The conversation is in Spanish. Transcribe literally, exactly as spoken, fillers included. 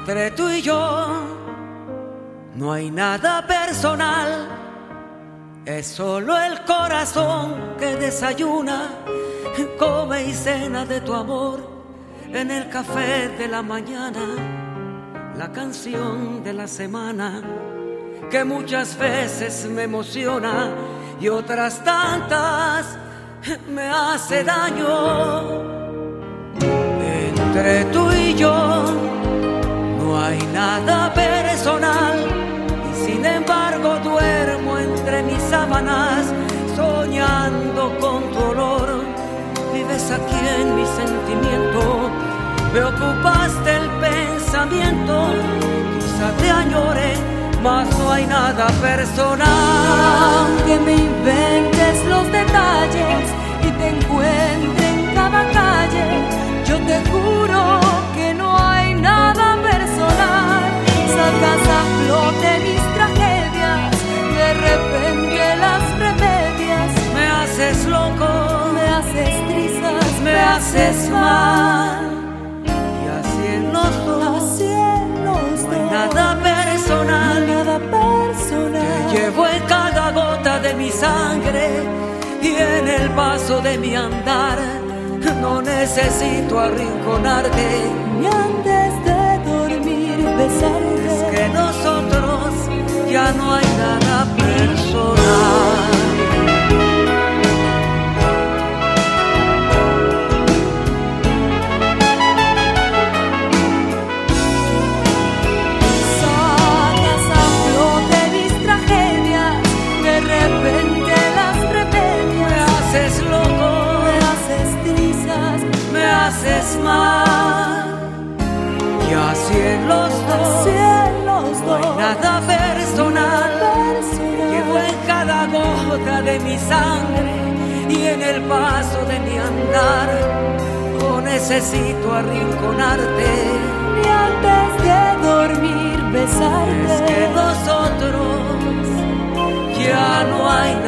Entre tú y yo no hay nada personal, es solo el corazón que desayuna, come y cena de tu amor en el café de la mañana. La canción de la semana que muchas veces me emociona y otras tantas me hace daño. Entre tú y yo no hay nada personal y sin embargo duermo entre mis sábanas soñando con tu olor. Vives aquí en mi sentimiento, me ocupaste el pensamiento, quizá te añore, mas no hay nada personal. Aunque me inventes los detalles y te encuentre en cada calle, yo te juro que no hay nada personal. Sacas a flote mis tragedias, de repente las remedias. Me haces loco, me haces trizas, me haces mal. Y así en los dos, así en los no hay dos, nada personal. nada personal. Te llevo en cada gota de mi sangre y en el paso de mi andar. No necesito arrinconarte, ni antes de dormir besarte. es que nosotros ya no hay nada personal. Sacas a flote mis tragedias, de repente las remedias. Me haces loco, me haces trizas, me haces mal. Y así en los dos, así en los no hay dos, nada personal. personal. Llevo en cada gota de mi sangre y en el paso de mi andar. No necesito arrinconarte, Ni antes de dormir besarte. es que nosotros ya no hay